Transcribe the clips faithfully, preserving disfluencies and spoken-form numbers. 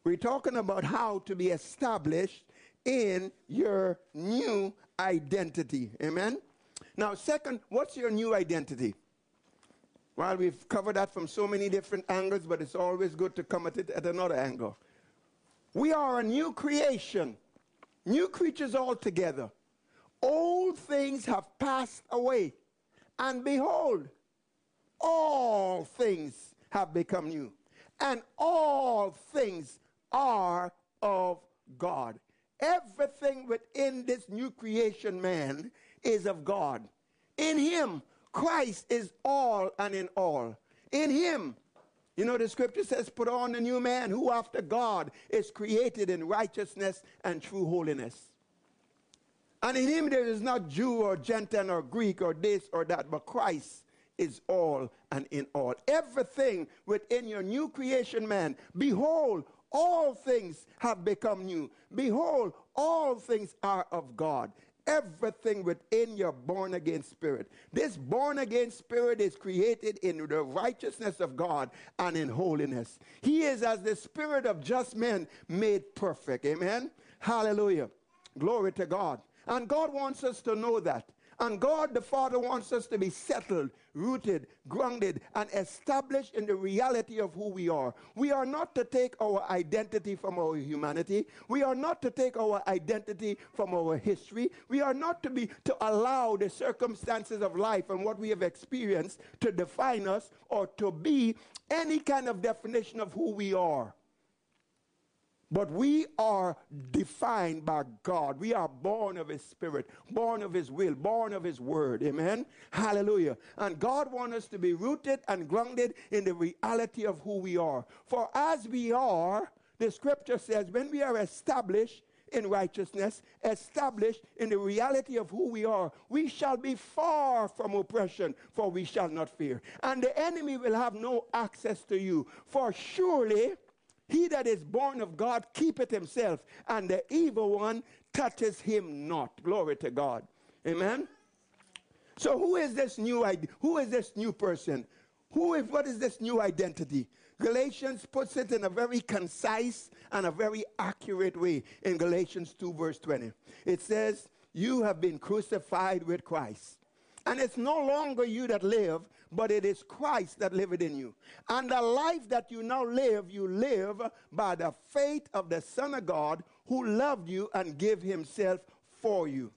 We're talking about how to be established in your new identity. Amen? Now, second, what's your new identity? Well, we've covered that from so many different angles, but it's always good to come at it at another angle. We are a new creation, new creatures altogether. Old things have passed away, and behold, all things have become new, and all things are of God. Everything within this new creation man is of God. In him, Christ is all and in all. In him, you know, the scripture says, put on the new man who after God is created in righteousness and true holiness. And in him there is not Jew or Gentile or Greek or this or that, but Christ is all and in all. Everything within your new creation man, behold, all things have become new. Behold, all things are of God. Everything within your born-again spirit. This born-again spirit is created in the righteousness of God and in holiness. He is as the spirit of just men made perfect. Amen? Hallelujah. Glory to God. And God wants us to know that. And God the Father wants us to be settled, rooted, grounded, and established in the reality of who we are. We are not to take our identity from our humanity. We are not to take our identity from our history. We are not to be to allow the circumstances of life and what we have experienced to define us or to be any kind of definition of who we are. But we are defined by God. We are born of his spirit, born of his will, born of his word. Amen? Hallelujah. And God wants us to be rooted and grounded in the reality of who we are. For as we are, the scripture says, when we are established in righteousness, established in the reality of who we are, we shall be far from oppression, for we shall not fear. And the enemy will have no access to you. For surely he that is born of God keepeth himself, and the evil one touches him not. Glory to God. Amen? So who is this new who is this new person? Who is, what is this new identity? Galatians puts it in a very concise and a very accurate way in Galatians two verse twenty. It says, you have been crucified with Christ. And it's no longer you that live, but it is Christ that liveth in you. And the life that you now live, you live by the faith of the Son of God, who loved you and gave himself for you.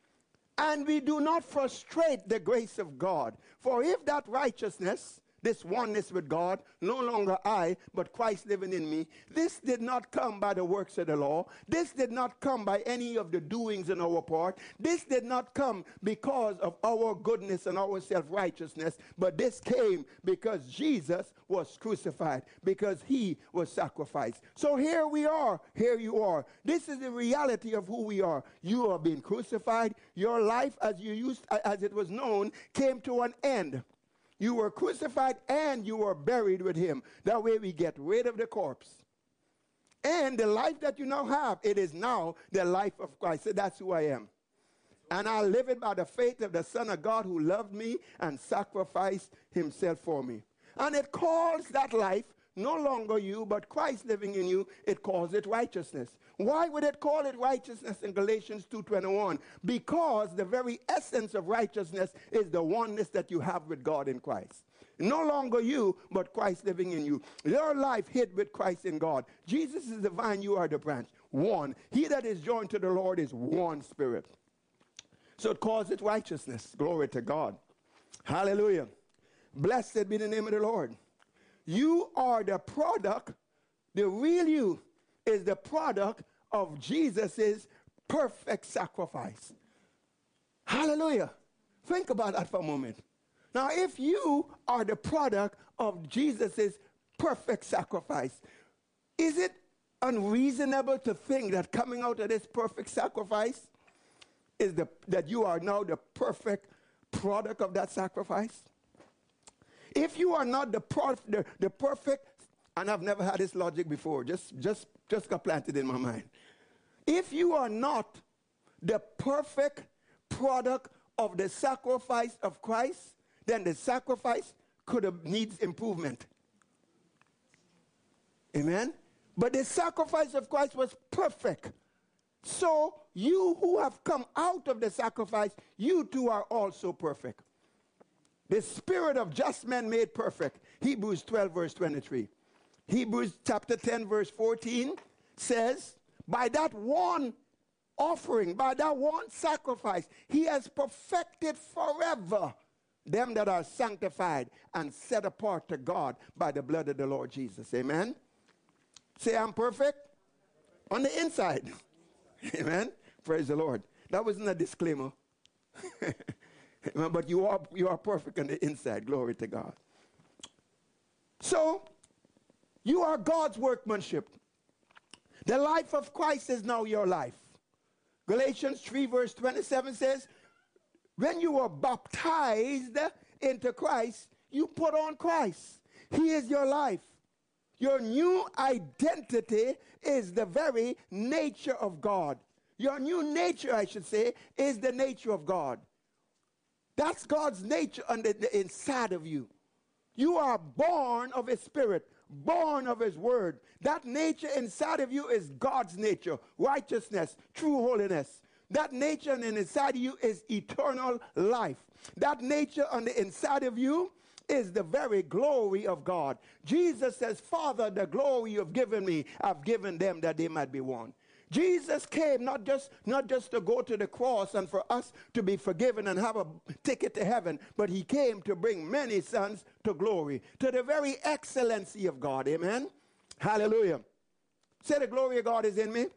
And we do not frustrate the grace of God. For if that righteousness, this oneness with God, no longer I, but Christ living in me, this did not come by the works of the law. This did not come by any of the doings on our part. This did not come because of our goodness and our self-righteousness, but this came because Jesus was crucified, because he was sacrificed. So here we are, here you are. This is the reality of who we are. You are being crucified. Your life as you used, as it was known, came to an end. You were crucified and you were buried with him. That way we get rid of the corpse. And the life that you now have, it is now the life of Christ. So that's who I am. And I live it by the faith of the Son of God who loved me and sacrificed himself for me. And it calls that life no longer you, but Christ living in you. It calls it righteousness. Why would it call it righteousness in Galatians two twenty-one? Because the very essence of righteousness is the oneness that you have with God in Christ. No longer you, but Christ living in you. Your life hid with Christ in God. Jesus is the vine, you are the branch. One. He that is joined to the Lord is one spirit. So it calls it righteousness. Glory to God. Hallelujah. Blessed be the name of the Lord. You are the product, the real you is the product of Jesus' perfect sacrifice. Hallelujah. Think about that for a moment. Now, if you are the product of Jesus' perfect sacrifice, is it unreasonable to think that coming out of this perfect sacrifice is the, that you are now the perfect product of that sacrifice? If you are not the, prof, the, the perfect, and I've never had this logic before, just, just, just got planted in my mind. If you are not the perfect product of the sacrifice of Christ, then the sacrifice could have needs improvement. Amen? But the sacrifice of Christ was perfect. So you who have come out of the sacrifice, you too are also perfect. The spirit of just men made perfect. Hebrews twelve verse twenty-three. Hebrews chapter ten verse fourteen says, by that one offering, by that one sacrifice, he has perfected forever them that are sanctified and set apart to God by the blood of the Lord Jesus. Amen. Say, I'm perfect on the inside. Amen. Praise the Lord. That wasn't a disclaimer. But you are, you are perfect on the inside. Glory to God. So, you are God's workmanship. The life of Christ is now your life. Galatians three verse twenty-seven says, when you were baptized into Christ, you put on Christ. He is your life. Your new identity is the very nature of God. Your new nature, I should say, is the nature of God. That's God's nature on the, the inside of you. You are born of His Spirit, born of His Word. That nature inside of you is God's nature, righteousness, true holiness. That nature on the inside of you is eternal life. That nature on the inside of you is the very glory of God. Jesus says, Father, the glory you've given me, I've given them that they might be one. Jesus came not just, not just to go to the cross and for us to be forgiven and have a ticket to heaven, but He came to bring many sons to glory, to the very excellency of God. Amen? Hallelujah. Say, the glory of God is in me.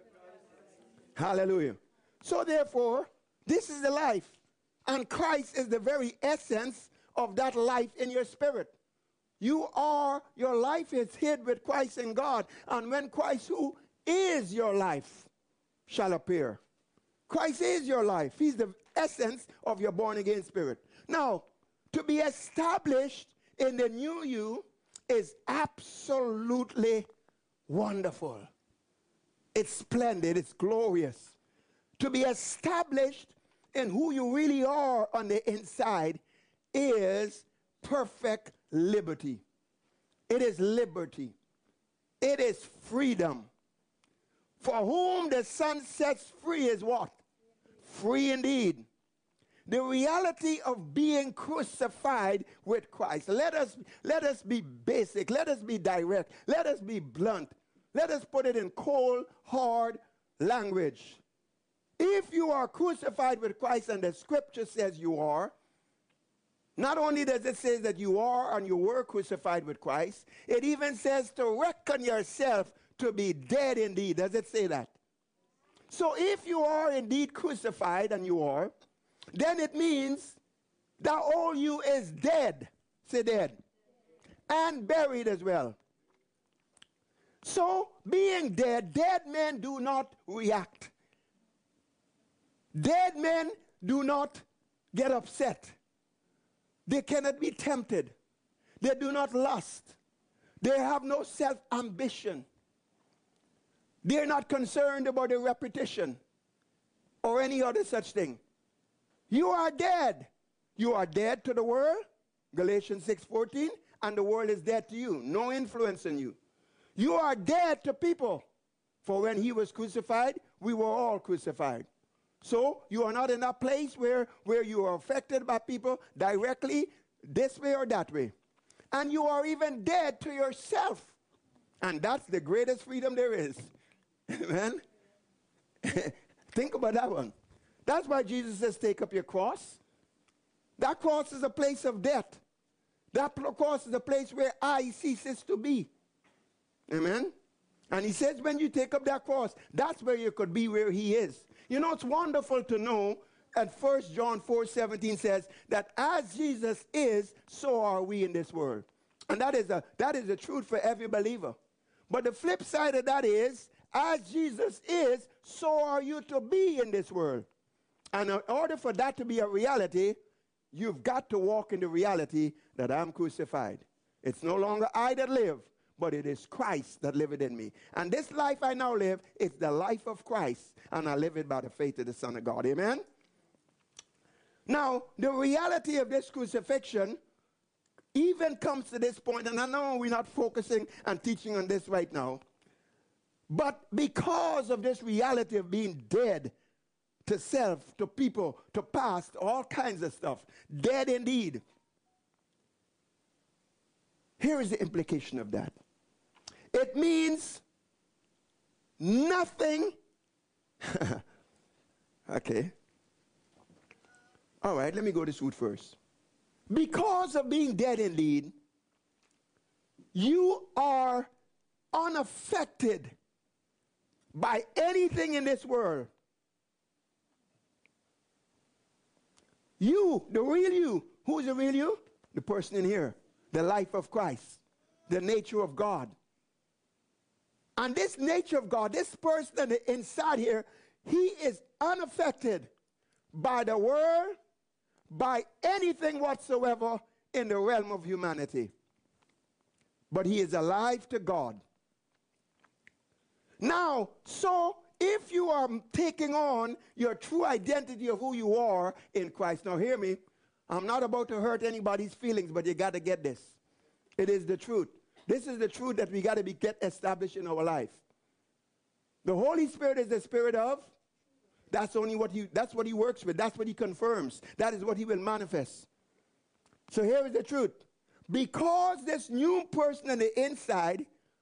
Hallelujah. So therefore, this is the life. And Christ is the very essence of that life in your spirit. You are, your life is hid with Christ in God. And when Christ, who is your life, shall appear. Christ is your life. He's the essence of your born-again spirit. Now, to be established in the new you is absolutely wonderful. It's splendid. It's glorious. To be established in who you really are on the inside is perfect liberty. It is liberty. It is freedom. For whom the Son sets free is what? Free indeed. The reality of being crucified with Christ. Let us, let us be basic. Let us be direct. Let us be blunt. Let us put it in cold, hard language. If you are crucified with Christ, and the scripture says you are, not only does it say that you are and you were crucified with Christ, it even says to reckon yourself to be dead indeed. Does it say that? So if you are indeed crucified, and you are, then it means that all you is dead. Say dead. And buried as well. So being dead, dead men do not react. Dead men do not get upset. They cannot be tempted. They do not lust. They have no self-ambition. They're not concerned about the repetition or any other such thing. You are dead. You are dead to the world, Galatians six fourteen, and the world is dead to you. No influence in you. You are dead to people. For when He was crucified, we were all crucified. So you are not in a place where, where you are affected by people directly this way or that way. And you are even dead to yourself. And that's the greatest freedom there is. Amen? Think about that one. That's why Jesus says, take up your cross. That cross is a place of death. That cross is a place where I ceases to be. Amen? And He says, when you take up that cross, that's where you could be where He is. You know, it's wonderful to know that First John four seventeen says that as Jesus is, so are we in this world. And that is, a, that is the truth for every believer. But the flip side of that is, as Jesus is, so are you to be in this world. And in order for that to be a reality, you've got to walk in the reality that I'm crucified. It's no longer I that live, but it is Christ that liveth in me. And this life I now live is the life of Christ, and I live it by the faith of the Son of God. Amen? Now, the reality of this crucifixion even comes to this point, and I know we're not focusing and teaching on this right now, But because of this reality of being dead to self, to people, to past, all kinds of stuff, dead indeed. Here is the implication of that. It means nothing. Okay. All right, let me go this route first. Because of being dead indeed, you are unaffected by anything in this world. You, the real you. Who is the real you? The person in here. The life of Christ. The nature of God. And this nature of God, this person inside here, he is unaffected by the world, by anything whatsoever in the realm of humanity. But he is alive to God. Now, so if you are taking on your true identity of who you are in Christ, now hear me, I'm not about to hurt anybody's feelings, but you got to get this. It is the truth. This is the truth that we got to be get established in our life. The Holy Spirit is the spirit of, that's only what he, that's what he works with. That's what he confirms. That is what he will manifest. So here is the truth. Because this new person on the inside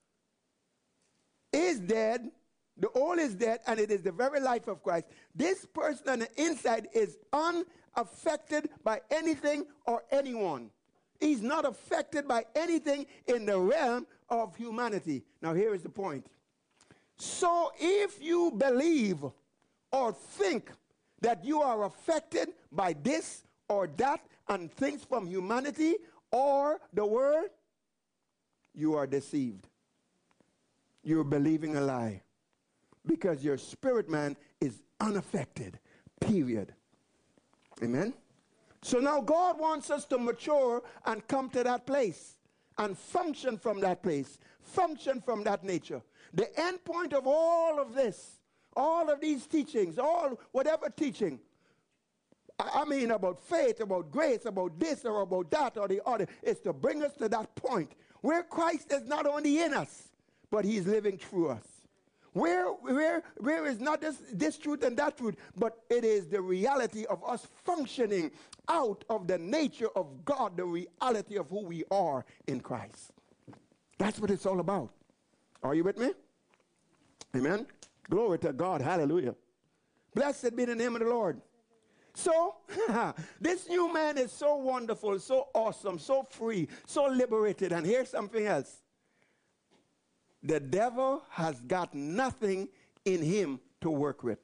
is dead, the old is dead, and it is the very life of Christ. This person on the inside is unaffected by anything or anyone. He's not affected by anything in the realm of humanity. Now here is the point. So if you believe or think that you are affected by this or that and things from humanity or the world, you are deceived. You're believing a lie. Because your spirit man is unaffected. Period. Amen? So now God wants us to mature and come to that place and function from that place, function from that nature. The end point of all of this, all of these teachings, all whatever teaching, I mean about faith, about grace, about this or about that or the other, is to bring us to that point where Christ is not only in us, but he's living through us. Where, where, where is not this, this truth and that truth, but it is the reality of us functioning out of the nature of God, the reality of who we are in Christ. That's what it's all about. Are you with me? Amen? Glory to God. Hallelujah. Blessed be the name of the Lord. So, this new man is so wonderful, so awesome, so free, so liberated. And here's something else. The devil has got nothing in him to work with.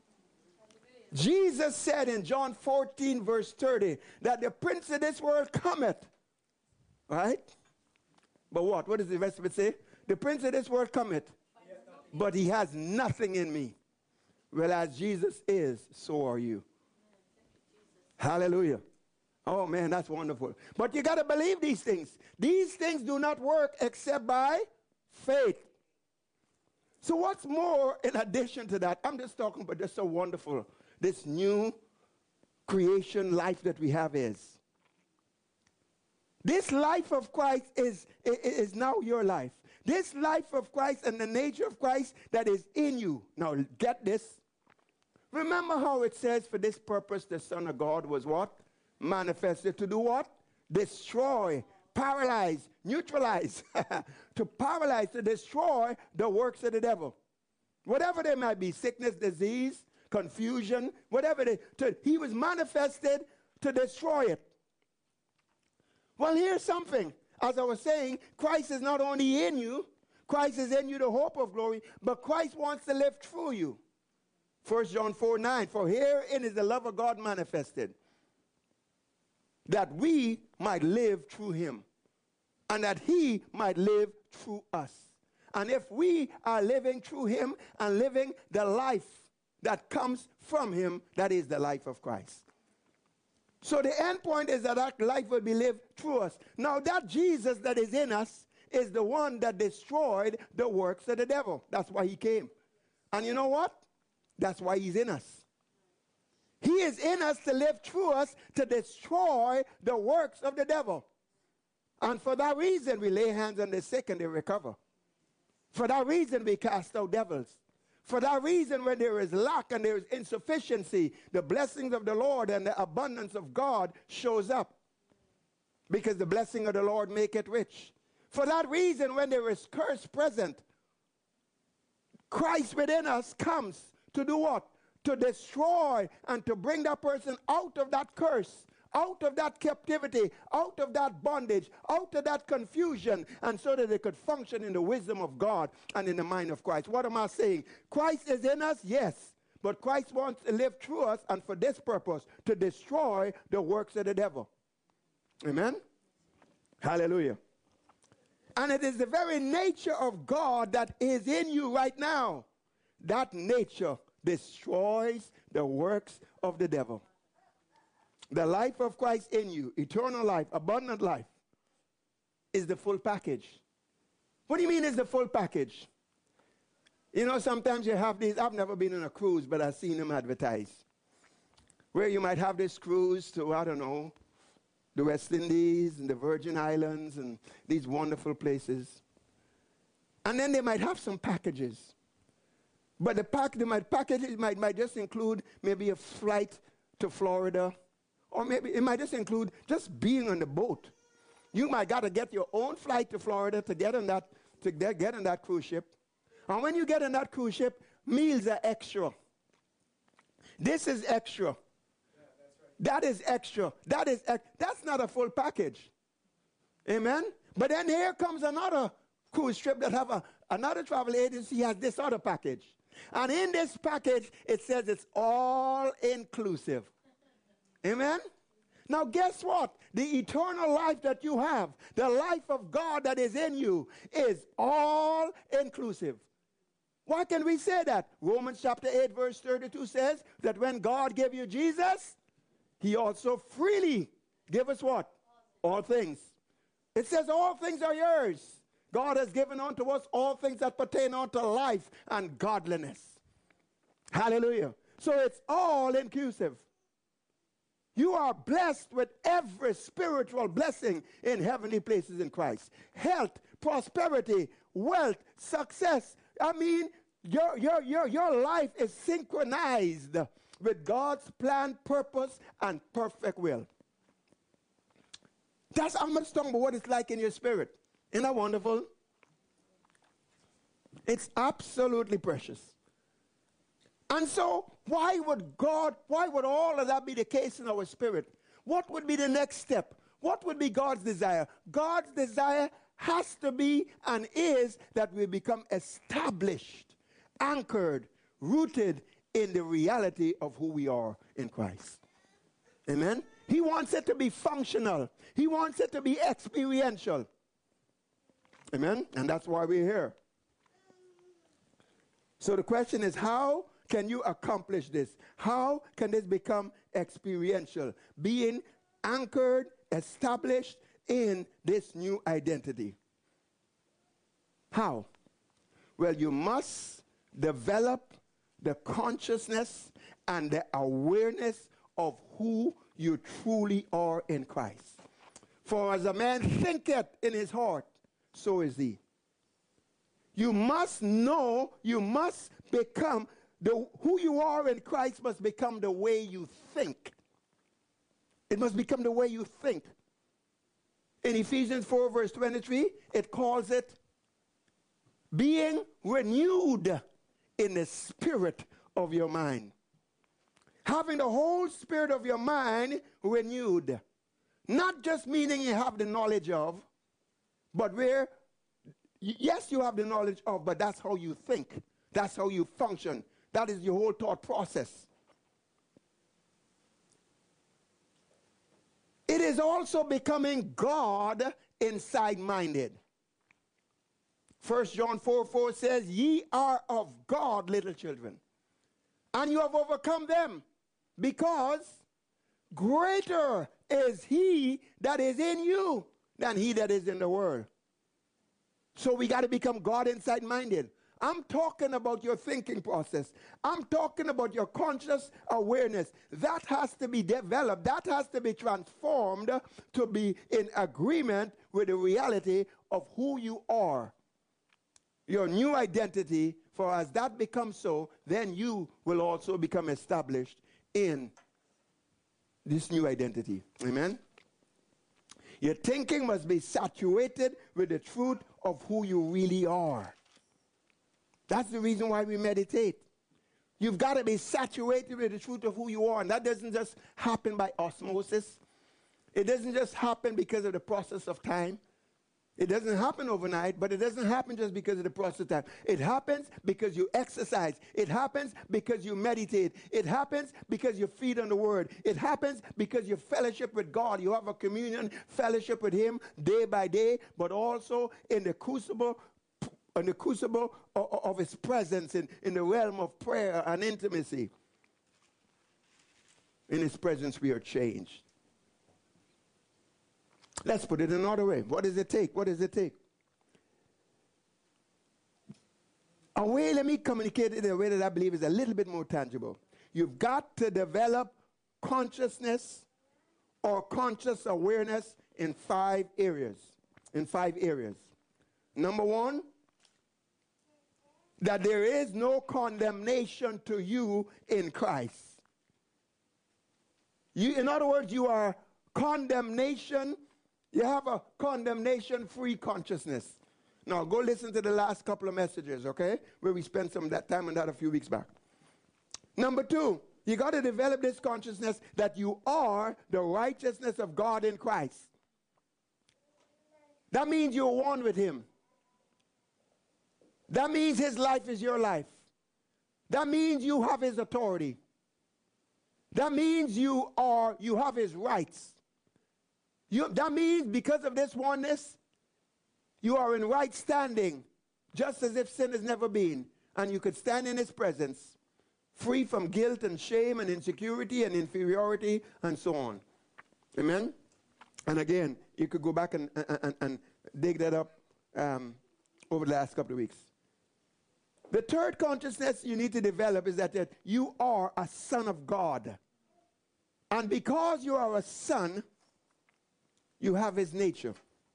Jesus said in John fourteen, verse thirty, that the prince of this world cometh. Right? But what? What does the rest of it say? The prince of this world cometh, but he has nothing in me. Well, as Jesus is, so are you. Hallelujah. Oh, man, that's wonderful. But you got to believe these things. These things do not work except by faith. So what's more in addition to that? I'm just talking about just so wonderful this new creation life that we have is. This life of Christ is, is, is now your life. This life of Christ and the nature of Christ that is in you. Now get this. Remember how it says for this purpose the Son of God was what? Manifested to do what? Destroy, paralyze, neutralize. To paralyze, to destroy the works of the devil. Whatever they might be, sickness, disease, confusion, whatever they, to, he was manifested to destroy it. Well, here's something. As I was saying, Christ is not only in you, Christ is in you, the hope of glory, but Christ wants to live through you. First John four nine, for herein is the love of God manifested, that we might live through him, and that he might live through us. And if we are living through him and living the life that comes from him, that is the life of Christ. So the end point is that that life will be lived through us. Now that Jesus that is in us is the one that destroyed the works of the devil. That's why he came. And you know what? That's why he's in us. He is in us to live through us to destroy the works of the devil. And for that reason, we lay hands on the sick and they recover. For that reason, we cast out devils. For that reason, when there is lack and there is insufficiency, the blessings of the Lord and the abundance of God shows up. Because the blessing of the Lord make it rich. For that reason, when there is curse present, Christ within us comes to do what? To destroy and to bring that person out of that curse, out of that captivity, out of that bondage, out of that confusion, and so that they could function in the wisdom of God and in the mind of Christ. What am I saying? Christ is in us, yes, but Christ wants to live through us, and for this purpose, to destroy the works of the devil. Amen? Hallelujah. And it is the very nature of God that is in you right now. That nature destroys the works of the devil. The life of Christ in you, eternal life, abundant life, is the full package. What do you mean is the full package? You know, sometimes you have these, I've never been on a cruise, but I've seen them advertised, where you might have this cruise to, I don't know, the West Indies and the Virgin Islands and these wonderful places. And then they might have some packages. But the pack, they might packages might, might just include maybe a flight to Florida, or maybe it might just include just being on the boat. You might got to get your own flight to Florida to get on that to get, get on that cruise ship. And when you get on that cruise ship, meals are extra. This is extra. That is extra. That is ex that's not a full package. Amen? But then here comes another cruise ship that have a, another travel agency has this other package. And in this package, it says it's all inclusive. Amen? Now guess what? The eternal life that you have, the life of God that is in you, is all inclusive. Why can we say that? Romans chapter eight verse thirty-two says that when God gave you Jesus, he also freely gave us what? All things. It says all things are yours. God has given unto us all things that pertain unto life and godliness. Hallelujah. So it's all inclusive. You are blessed with every spiritual blessing in heavenly places in Christ. Health, prosperity, wealth, success. I mean, your, your, your, your life is synchronized with God's plan, purpose, and perfect will. That's how much talking about what it's like in your spirit. Isn't that wonderful? It's absolutely precious. And so, why would God, why would all of that be the case in our spirit? What would be the next step? What would be God's desire? God's desire has to be and is that we become established, anchored, rooted in the reality of who we are in Christ. Amen? He wants it to be functional. He wants it to be experiential. Amen? And that's why we're here. So the question is, how can you accomplish this? How can this become experiential? Being anchored, established in this new identity. How? Well, you must develop the consciousness and the awareness of who you truly are in Christ. For as a man thinketh in his heart, so is he. You must know, you must become, the, who you are in Christ must become the way you think. It must become the way you think. In Ephesians four verse twenty-three, it calls it being renewed in the spirit of your mind. Having the whole spirit of your mind renewed. Not just meaning you have the knowledge of, but where, yes, you have the knowledge of, but that's how you think. That's how you function. That is your whole thought process. It is also becoming God inside-minded. First John four four says, ye are of God, little children, and you have overcome them, because greater is he that is in you than he that is in the world. So we got to become God inside-minded. I'm talking about your thinking process. I'm talking about your conscious awareness. That has to be developed. That has to be transformed to be in agreement with the reality of who you are. your new identity, for as that becomes so, then you will also become established in this new identity. Amen? Your thinking must be saturated with the truth of who you really are. That's the reason why we meditate. You've got to be saturated with the truth of who you are. And that doesn't just happen by osmosis. It doesn't just happen because of the process of time. It doesn't happen overnight, but it doesn't happen just because of the process of time. It happens because you exercise. It happens because you meditate. It happens because you feed on the word. It happens because you fellowship with God. You have a communion fellowship with him day by day, but also in the crucible in the crucible of, of his presence in, in the realm of prayer and intimacy. In his presence we are changed. Let's put it another way. What does it take? What does it take? A way, let me communicate it in a way that I believe is a little bit more tangible. You've got to develop consciousness or conscious awareness in five areas. In five areas. Number one, that there is no condemnation to you in Christ. You, in other words, you are condemnation. You have a condemnation-free consciousness. Now, go listen to the last couple of messages, okay, where we spent some of that time on that a few weeks back. Number two, you got to develop this consciousness that you are the righteousness of God in Christ. That means you're one with him. That means his life is your life. That means you have his authority. That means you are, you have his rights. You, that means because of this oneness, you are in right standing, just as if sin has never been. And you could stand in his presence, free from guilt and shame and insecurity and inferiority and so on. Amen? And again, you could go back and, and, and dig that up um, over the last couple of weeks. The third consciousness you need to develop is that, that you are a son of God. And because you are a son, you have his nature.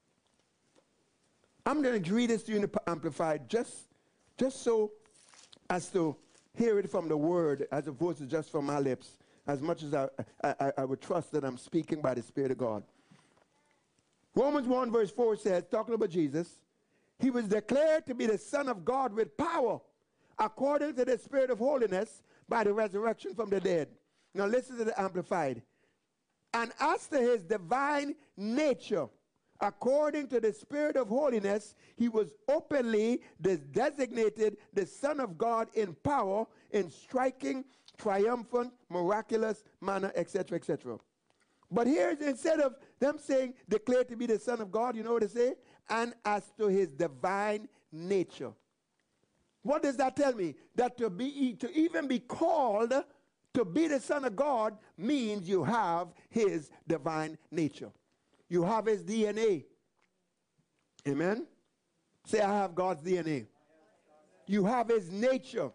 I'm going to read this to you in the Amplified just, just so as to hear it from the word as opposed to just from my lips, as much as I, I, I would trust that I'm speaking by the Spirit of God. Romans one verse four says, talking about Jesus, he was declared to be the Son of God with power, according to the Spirit of holiness, by the resurrection from the dead. Now listen to the Amplified. And as to his divine nature, according to the Spirit of holiness, he was openly designated the Son of God in power, in striking, triumphant, miraculous manner, et cetera, et cetera. But here's, instead of them saying, declared to be the Son of God, you know what they say? And as to his divine nature. What does that tell me? That to be, to even be called to be the Son of God means you have his divine nature. You have his D N A. Amen? Say, I have God's D N A. You have his nature.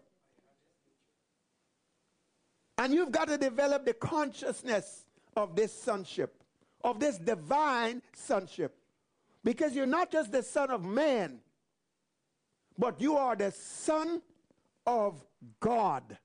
And you've got to develop the consciousness of this sonship, of this divine sonship. Because you're not just the son of man, but you are the Son of God.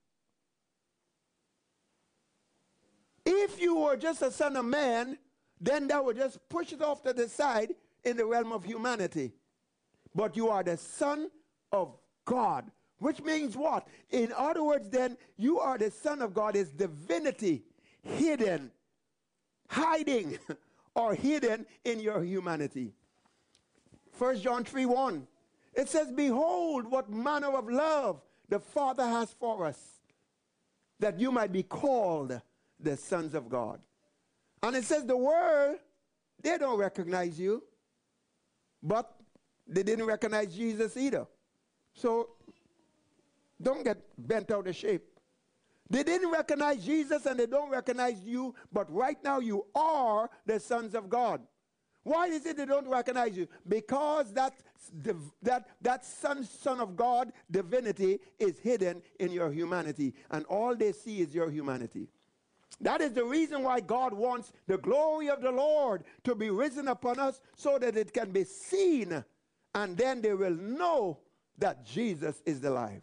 If you were just a son of man, then that would just push it off to the side in the realm of humanity. But you are the Son of God, which means what? In other words, then, you are the Son of God, is divinity hidden, hiding, or hidden in your humanity. First John three one. It says, behold, what manner of love the Father has for us, that you might be called the sons of God. And it says the world, they don't recognize you, but they didn't recognize Jesus either. So don't get bent out of shape. They didn't recognize Jesus and they don't recognize you, but right now you are the sons of God. Why is it they don't recognize you? Because that, that, that son, son of God divinity is hidden in your humanity, and all they see is your humanity. That is the reason why God wants the glory of the Lord to be risen upon us so that it can be seen, and then they will know that Jesus is the life.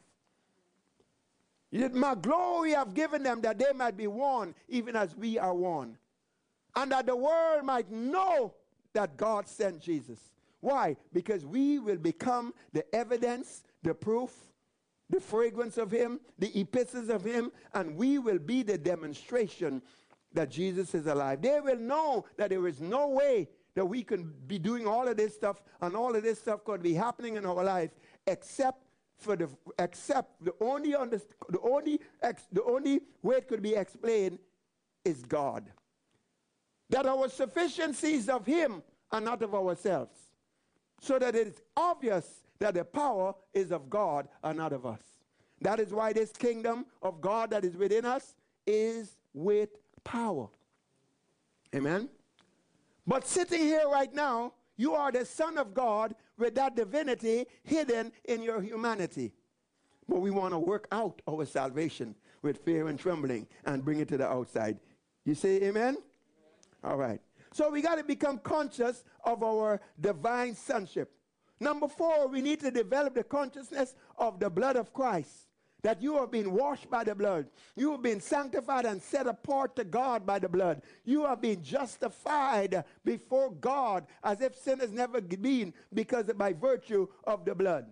Yet my glory I've given them that they might be one, even as we are one. And that the world might know that God sent Jesus. Why? Because we will become the evidence, the proof, the fragrance of him, the epistles of him, and we will be the demonstration that Jesus is alive. They will know that there is no way that we can be doing all of this stuff, and all of this stuff could be happening in our life, except for the except the only under, the only ex, the only way it could be explained is God. That our sufficiencies of him are not of ourselves, so that it is obvious that the power is of God and not of us. That is why this kingdom of God that is within us is with power. Amen. But sitting here right now, you are the Son of God with that divinity hidden in your humanity. But we want to work out our salvation with fear and trembling and bring it to the outside. You say amen? Amen. All right. So we got to become conscious of our divine sonship. Number four, we need to develop the consciousness of the blood of Christ. That you have been washed by the blood. You have been sanctified and set apart to God by the blood. You have been justified before God as if sin has never been, because of, by virtue of the blood.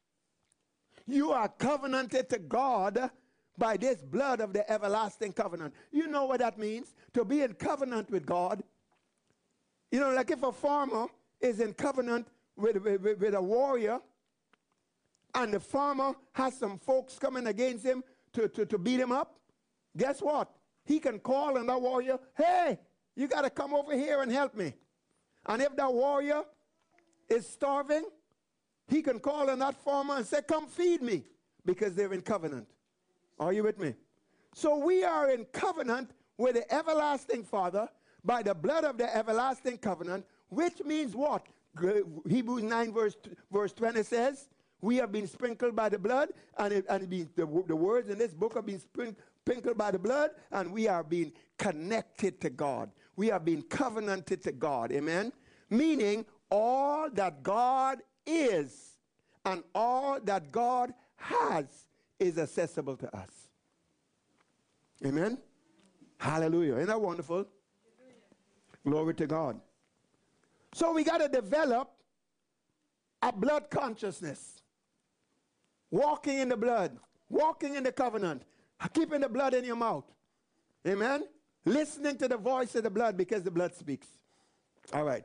You are covenanted to God by this blood of the everlasting covenant. You know what that means? To be in covenant with God. You know, like if a farmer is in covenant with, with, with a warrior, and the farmer has some folks coming against him to, to, to beat him up, guess what? He can call on that warrior, hey, you got to come over here and help me. And if that warrior is starving, he can call on that farmer and say, come feed me, because they're in covenant. Are you with me? So we are in covenant with the everlasting Father by the blood of the everlasting covenant, which means what? Hebrews nine verse, verse twenty says, we have been sprinkled by the blood, and, it, and it be, the, the words in this book have been sprinkled by the blood, and we are being connected to God. We are being covenanted to God, amen? Meaning all that God is and all that God has is accessible to us. Amen? Hallelujah. Isn't that wonderful? Glory to God. So we got to develop a blood consciousness. Walking in the blood, walking in the covenant, keeping the blood in your mouth. Amen? Listening to the voice of the blood, because the blood speaks. All right.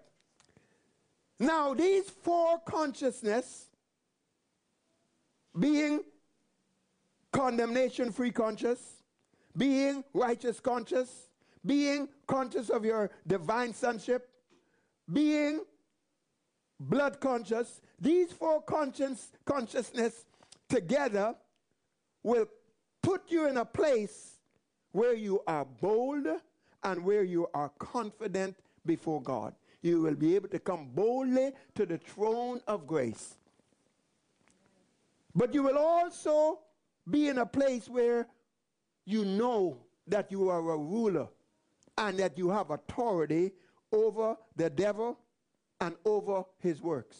Now, these four consciousness, being condemnation-free conscious, being righteous conscious, being conscious of your divine sonship, being blood conscious, these four conscience, consciousness together will put you in a place where you are bold and where you are confident before God. You will be able to come boldly to the throne of grace. But you will also be in a place where you know that you are a ruler and that you have authority over the devil and over his works.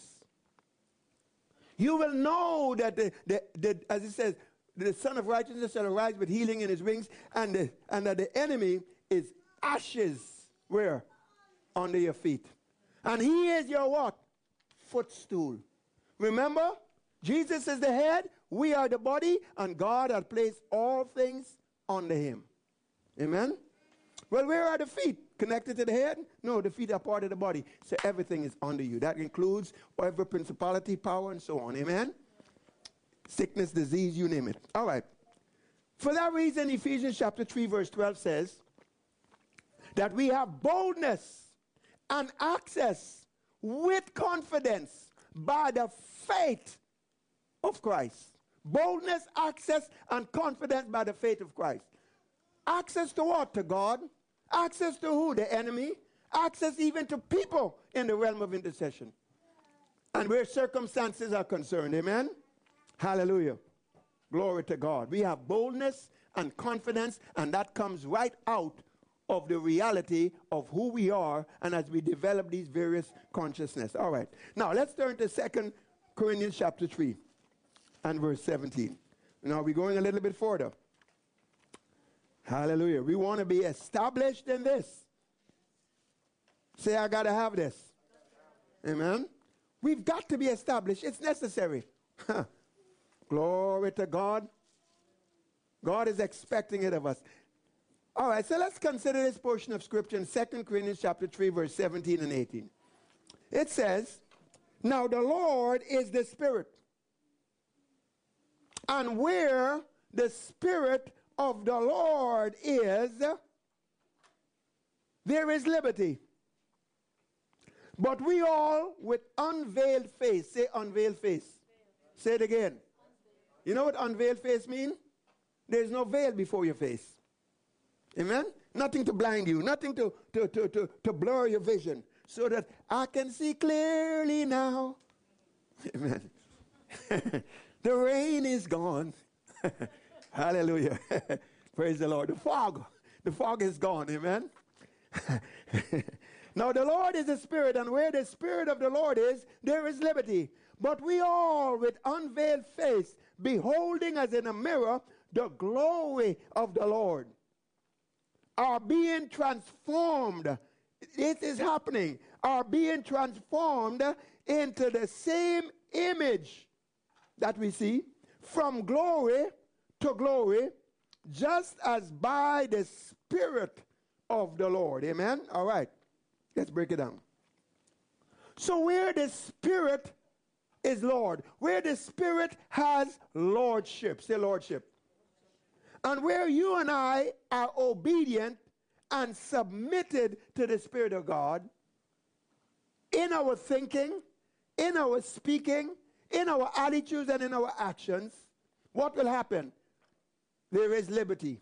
You will know that, the, the, the, as it says, the Son of Righteousness shall arise with healing in his wings, and, the, and that the enemy is ashes, where? Under your feet. And he is your what? Footstool. Remember, Jesus is the head, we are the body, and God has placed all things under him. Amen? Well, where are the feet? Connected to the head? No, the feet are part of the body. So everything is under you. That includes every principality, power, and so on. Amen? Sickness, disease, you name it. All right. For that reason, Ephesians chapter three, verse twelve says that we have boldness and access with confidence by the faith of Christ. Boldness, access, and confidence by the faith of Christ. Access to what? To God. Access to who? The enemy. Access even to people in the realm of intercession. And where circumstances are concerned. Amen? Hallelujah. Glory to God. We have boldness and confidence, and that comes right out of the reality of who we are, and as we develop these various consciousness. All right. Now, let's turn to Second Corinthians chapter three. and verse seventeen. Now we're going a little bit further. Hallelujah. We want to be established in this. Say, I got to have this. Amen. We've got to be established. It's necessary. Glory to God. God is expecting it of us. All right, so let's consider this portion of Scripture in Second Corinthians chapter three, verse seventeen and eighteen. It says, now the Lord is the Spirit. And where the Spirit of the Lord is, there is liberty. But we all with unveiled face, say unveiled face. Say it again. You know what unveiled face means? There's no veil before your face. Amen? Nothing to blind you, nothing to, to, to, to, to blur your vision, so that I can see clearly now. Amen. The rain is gone. Hallelujah. Praise the Lord. The fog, the fog is gone. Amen. Now the Lord is the Spirit, and where the Spirit of the Lord is, there is liberty. But we all, with unveiled face, beholding as in a mirror the glory of the Lord, are being transformed. It is happening. Are being transformed into the same image that we see, from glory to glory, just as by the Spirit of the Lord. Amen? All right. Let's break it down. So where the Spirit is Lord, where the Spirit has lordship, say lordship, and where you and I are obedient and submitted to the Spirit of God, in our thinking, in our speaking, in our attitudes and in our actions, what will happen? There is liberty.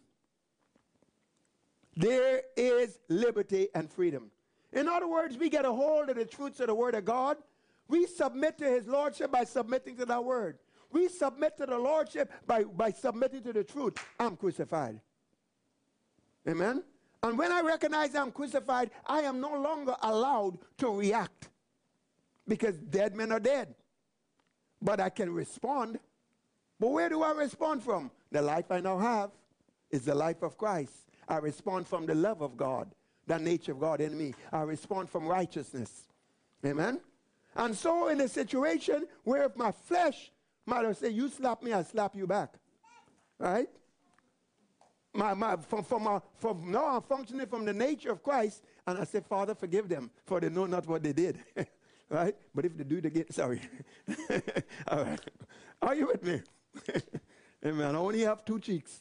There is liberty and freedom. In other words, we get a hold of the truths of the Word of God. We submit to His Lordship by submitting to that Word. We submit to the Lordship by, by submitting to the truth. I'm crucified. Amen? And when I recognize I'm crucified, I am no longer allowed to react, because dead men are dead. But I can respond. But where do I respond from? The life I now have is the life of Christ. I respond from the love of God, the nature of God in me. I respond from righteousness. Amen? And so in a situation where if my flesh might have said, you slap me, I slap you back. Right? My, my, from, from, my, from now I'm functioning from the nature of Christ, and I say, Father, forgive them, for they know not what they did. Right? But if they do it again, sorry. All right. Are you with me? Amen. I only have two cheeks.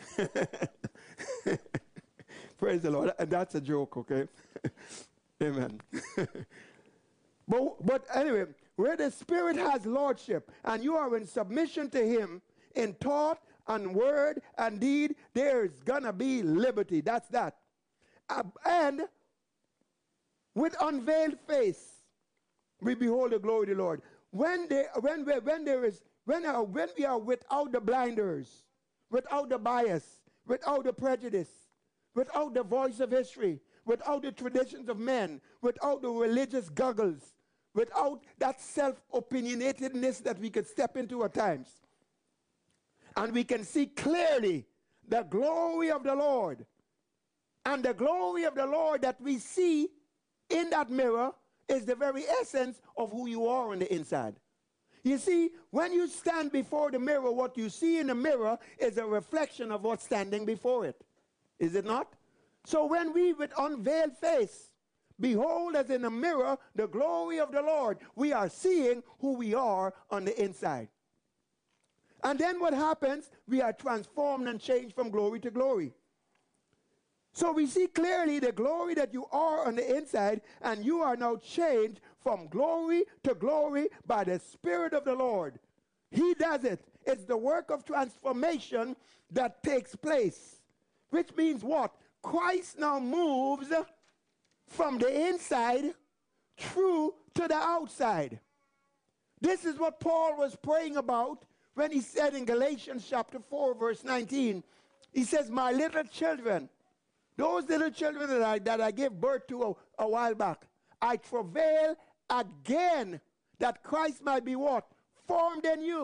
Praise the Lord. That's a joke, okay? Amen. but, but anyway, where the Spirit has lordship and you are in submission to Him in thought and word and deed, there's going to be liberty. That's that. Uh, and with unveiled face, we behold the glory of the Lord. When, they, when, we, when, there is, when, uh, when we are without the blinders, without the bias, without the prejudice, without the voice of history, without the traditions of men, without the religious goggles, without that self-opinionatedness that we could step into at times, and we can see clearly the glory of the Lord, and the glory of the Lord that we see in that mirror is the very essence of who you are on the inside. You see, when you stand before the mirror, what you see in the mirror is a reflection of what's standing before it. Is it not? So when we with unveiled face behold as in a mirror the glory of the Lord, we are seeing who we are on the inside. And then what happens? We are transformed and changed from glory to glory. So we see clearly the glory that you are on the inside, and you are now changed from glory to glory by the Spirit of the Lord. He does it. It's the work of transformation that takes place. Which means what? Christ now moves from the inside through to the outside. This is what Paul was praying about when he said in Galatians chapter four, verse nineteen, he says, my little children, those little children that I, that I gave birth to a, a while back, I travail again that Christ might be what? Formed in you.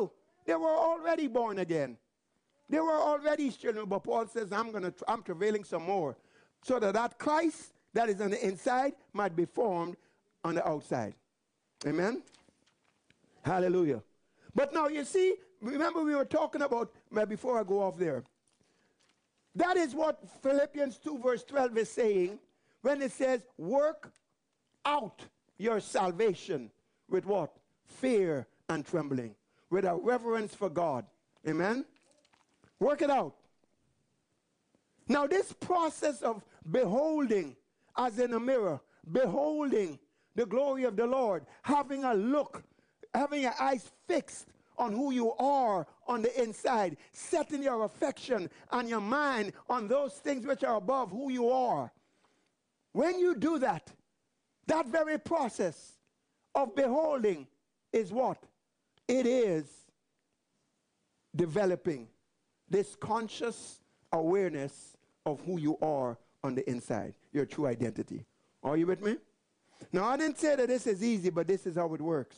They were already born again. They were already children, but Paul says, I'm going to, I'm travailing some more, so that that Christ that is on the inside might be formed on the outside. Amen? Hallelujah. But now you see, remember we were talking about, before I go off there, that is what Philippians two verse twelve is saying when it says, work out your salvation with what? Fear and trembling, with a reverence for God. Amen? Work it out. Now this process of beholding as in a mirror, beholding the glory of the Lord, having a look, having your eyes fixed on who you are on the inside, setting your affection and your mind on those things which are above who you are. When you do that, that very process of beholding is what? It is developing this conscious awareness of who you are on the inside, your true identity. Are you with me? Now, I didn't say that this is easy, but this is how it works.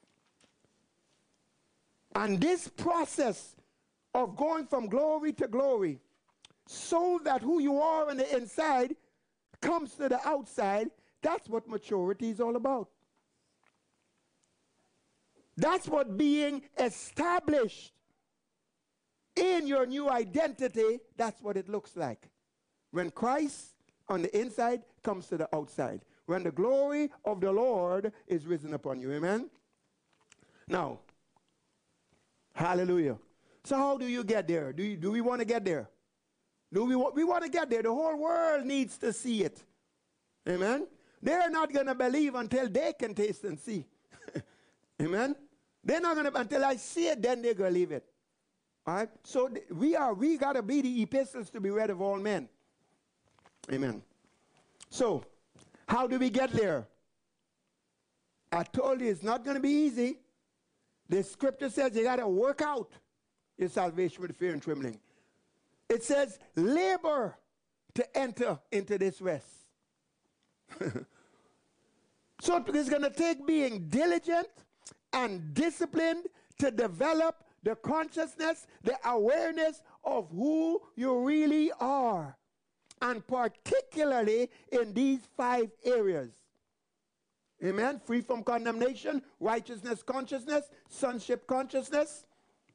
And this process of going from glory to glory, so that who you are on the inside comes to the outside, that's what maturity is all about. That's what being established in your new identity, that's what it looks like. When Christ on the inside comes to the outside. When the glory of the Lord is risen upon you. Amen? Now, hallelujah. So how do you get there? Do, you, do we want to get there? Do we, wa- we want to get there. The whole world needs to see it. Amen? They're not going to believe until they can taste and see. Amen? They're not going to, until I see it, then they're going to leave it. All right? So th- we are, we got to be the epistles to be read of all men. Amen. So, how do we get there? I told you it's not going to be easy. The scripture says you got to work out your salvation with fear and trembling. It says labor to enter into this rest. So it's going to take being diligent and disciplined to develop the consciousness, the awareness of who you really are. And particularly in these five areas. Amen? Free from condemnation, righteousness consciousness, sonship consciousness.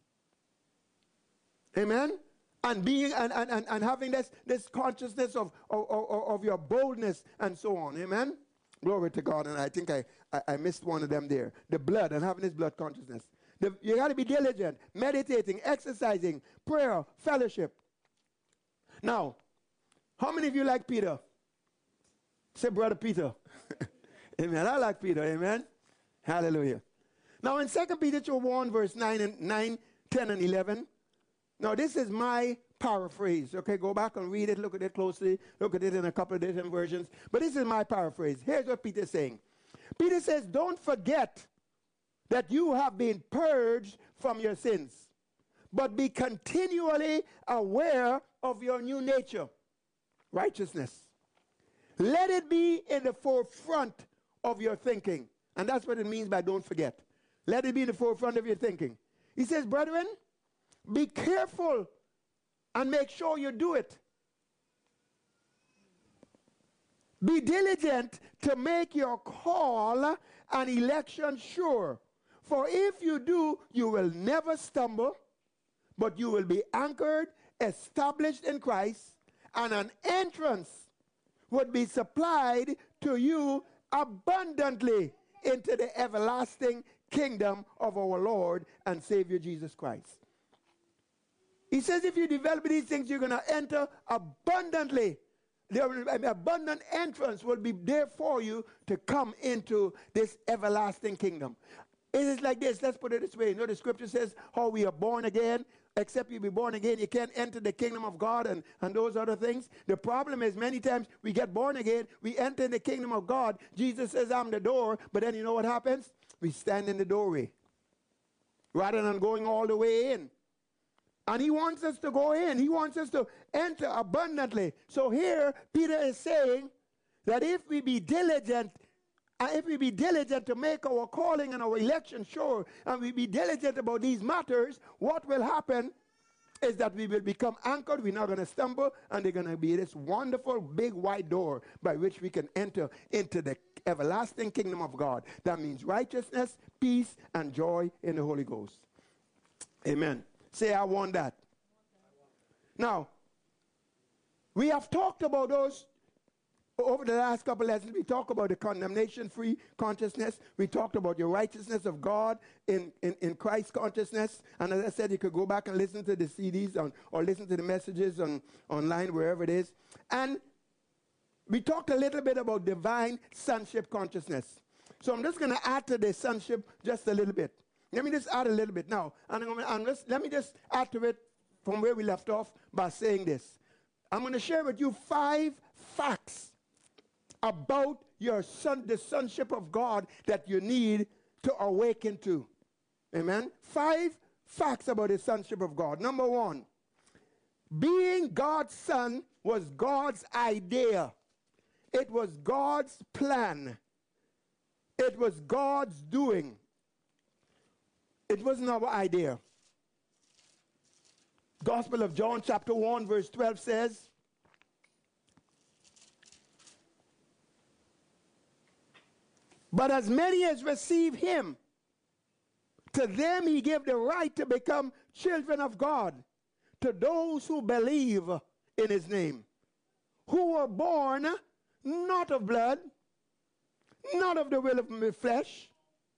Amen? And being and, and, and, and having this, this consciousness of, of, of, of your boldness and so on. Amen? Glory to God. And I think I, I, I missed one of them there. The blood and having this blood consciousness. The, you got to be diligent, meditating, exercising, prayer, fellowship. Now, how many of you like Peter? Say, Brother Peter. Amen. I like Peter. Amen. Hallelujah. Now, in Second Peter one, verse nine, and nine, ten, and eleven. Now, this is my paraphrase. Okay, go back and read it. Look at it closely. Look at it in a couple of different versions. But this is my paraphrase. Here's what Peter is saying. Peter says, don't forget that you have been purged from your sins, but be continually aware of your new nature. Righteousness. Let it be in the forefront of your thinking. And that's what it means by don't forget. Let it be in the forefront of your thinking. He says, brethren, be careful and make sure you do it. Be diligent to make your call and election sure. For if you do, you will never stumble, but you will be anchored, established in Christ, and an entrance would be supplied to you abundantly into the everlasting kingdom of our Lord and Savior Jesus Christ. He says if you develop these things, you're going to enter abundantly. There will, an abundant entrance will be there for you to come into this everlasting kingdom. It is like this. Let's put it this way. You know, the scripture says how we are born again. Except you be born again, you can't enter the kingdom of God and, and those other things. The problem is many times we get born again, we enter in the kingdom of God. Jesus says, I'm the door. But then you know what happens? We stand in the doorway rather than going all the way in. And he wants us to go in. He wants us to enter abundantly. So here, Peter is saying that if we be diligent And if we be diligent to make our calling and our election sure, and we be diligent about these matters, what will happen is that we will become anchored, we're not going to stumble, and there's going to be this wonderful big wide door by which we can enter into the everlasting kingdom of God. That means righteousness, peace, and joy in the Holy Ghost. Amen. Say, I want that. Now, we have talked about those over the last couple of lessons. We talked about the condemnation-free consciousness. We talked about the righteousness of God in, in, in Christ consciousness. And as I said, you could go back and listen to the C Ds on, or listen to the messages on, online, wherever it is. And we talked a little bit about divine sonship consciousness. So I'm just going to add to the sonship just a little bit. Let me just add a little bit now. And I'm gonna, I'm just, let me just add to it from where we left off by saying this. I'm going to share with you five facts about your son, the sonship of God that you need to awaken to. Amen? Five facts about the sonship of God. Number one, being God's son was God's idea. It was God's plan. It was God's doing. It wasn't our idea. Gospel of John chapter one verse twelve says, but as many as receive him, to them he gave the right to become children of God, to those who believe in his name, who were born not of blood, not of the will of the flesh,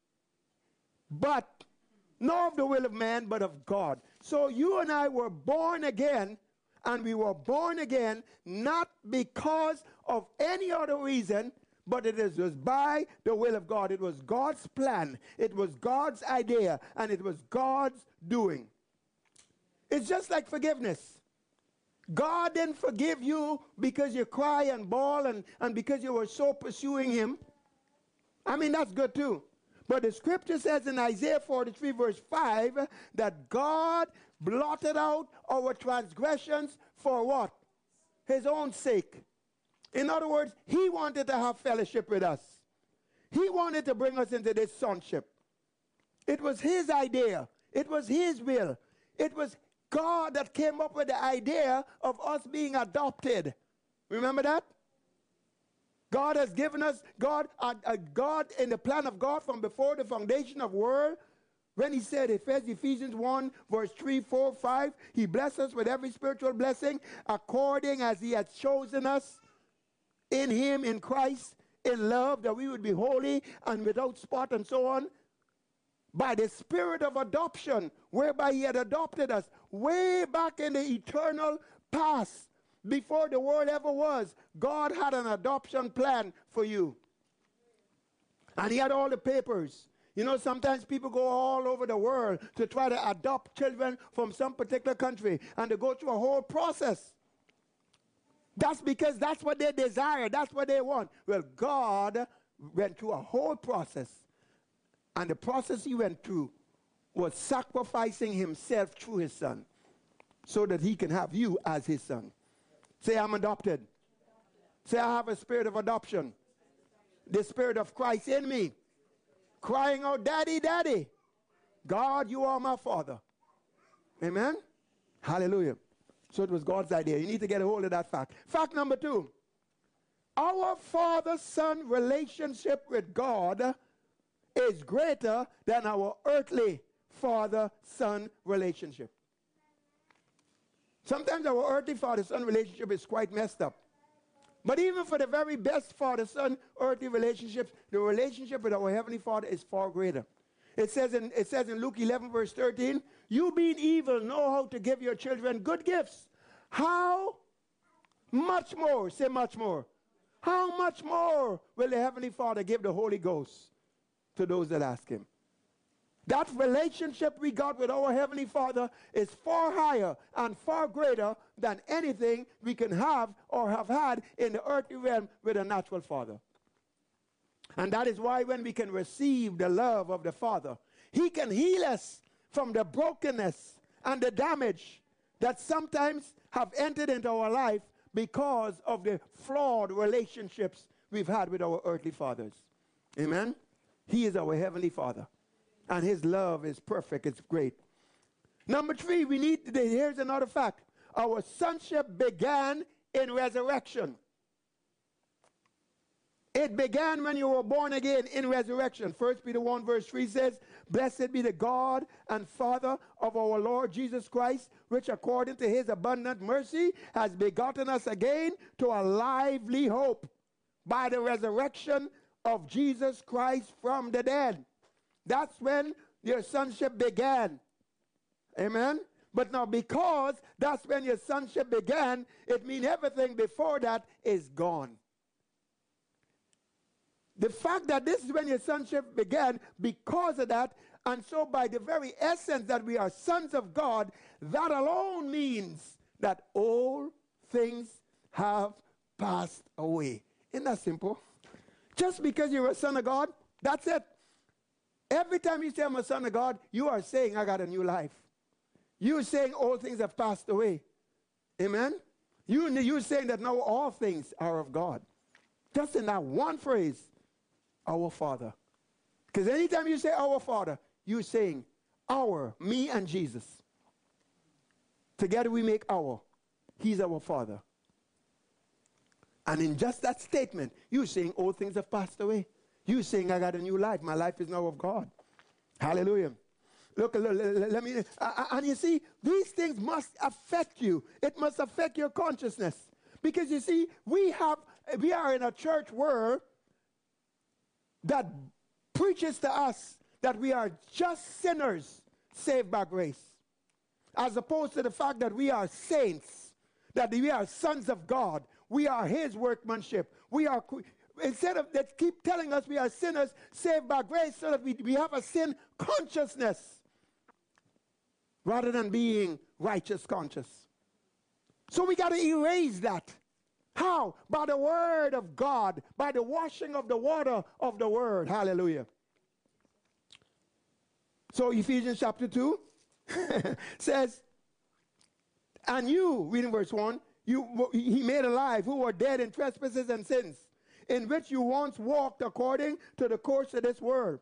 but not of the will of man, but of God. So you and I were born again, and we were born again not because of any other reason, but it is, was by the will of God. It was God's plan. It was God's idea. And it was God's doing. It's just like forgiveness. God didn't forgive you because you cry and bawl and, and because you were so pursuing him. I mean, that's good too. But the scripture says in Isaiah forty-three verse five that God blotted out our transgressions for what? His own sake. In other words, he wanted to have fellowship with us. He wanted to bring us into this sonship. It was his idea. It was his will. It was God that came up with the idea of us being adopted. Remember that? God has given us, God, uh, uh, God in the plan of God from before the foundation of the world, when he said, Ephesians one, verse three, four, five, he blessed us with every spiritual blessing according as he has chosen us in him, in Christ, in love, that we would be holy and without spot and so on, by the spirit of adoption, whereby he had adopted us way back in the eternal past. Before the world ever was, God had an adoption plan for you. And he had all the papers. You know, sometimes people go all over the world to try to adopt children from some particular country, and they go through a whole process. That's because that's what they desire. That's what they want. Well, God went through a whole process. And the process he went through was sacrificing himself through his son so that he can have you as his son. Say, I'm adopted. Say, I have a spirit of adoption. The spirit of Christ in me. Crying out, Daddy, Daddy. God, you are my Father. Amen? Hallelujah. So it was God's idea. You need to get a hold of that fact. Fact number two. Our father-son relationship with God is greater than our earthly father-son relationship. Sometimes our earthly father-son relationship is quite messed up. But even for the very best father-son earthly relationships, the relationship with our heavenly Father is far greater. It says in, it says in Luke eleven verse thirteen, you being evil know how to give your children good gifts. How much more, say much more, how much more will the Heavenly Father give the Holy Ghost to those that ask him? That relationship we got with our Heavenly Father is far higher and far greater than anything we can have or have had in the earthly realm with a natural father. And that is why when we can receive the love of the Father, he can heal us from the brokenness and the damage that sometimes have entered into our life because of the flawed relationships we've had with our earthly fathers. Amen? He is our Heavenly Father. And his love is perfect. It's great. Number three, we need, here's another fact. Our sonship began in resurrection. It began when you were born again in resurrection. First Peter one verse three says, "Blessed be the God and Father of our Lord Jesus Christ, which according to his abundant mercy has begotten us again to a lively hope by the resurrection of Jesus Christ from the dead." That's when your sonship began. Amen? But now because that's when your sonship began, it means everything before that is gone. The fact that this is when your sonship began, because of that, and so by the very essence that we are sons of God, that alone means that all things have passed away. Isn't that simple? Just because you're a son of God, that's it. Every time you say I'm a son of God, you are saying I got a new life. You're saying all things have passed away. Amen? You, you're saying that now all things are of God. Just in that one phrase, our Father. Because anytime you say our Father, you're saying our, me and Jesus. Together we make our. He's our Father. And in just that statement, you're saying all things have passed away. You're saying I got a new life. My life is now of God. Hallelujah. Look, let, let, let me, uh, and you see, these things must affect you. It must affect your consciousness. Because you see, we have, we are in a church where that preaches to us that we are just sinners saved by grace. As opposed to the fact that we are saints, that we are sons of God. We are his workmanship. We are, instead of that, keep telling us we are sinners saved by grace so that we, we have a sin consciousness rather than being righteous conscious. So we got to erase that. How? By the word of God, by the washing of the water of the word. Hallelujah. So Ephesians chapter two says, "And you," reading verse one, you, he made alive who were dead in trespasses and sins, in which you once walked according to the course of this world,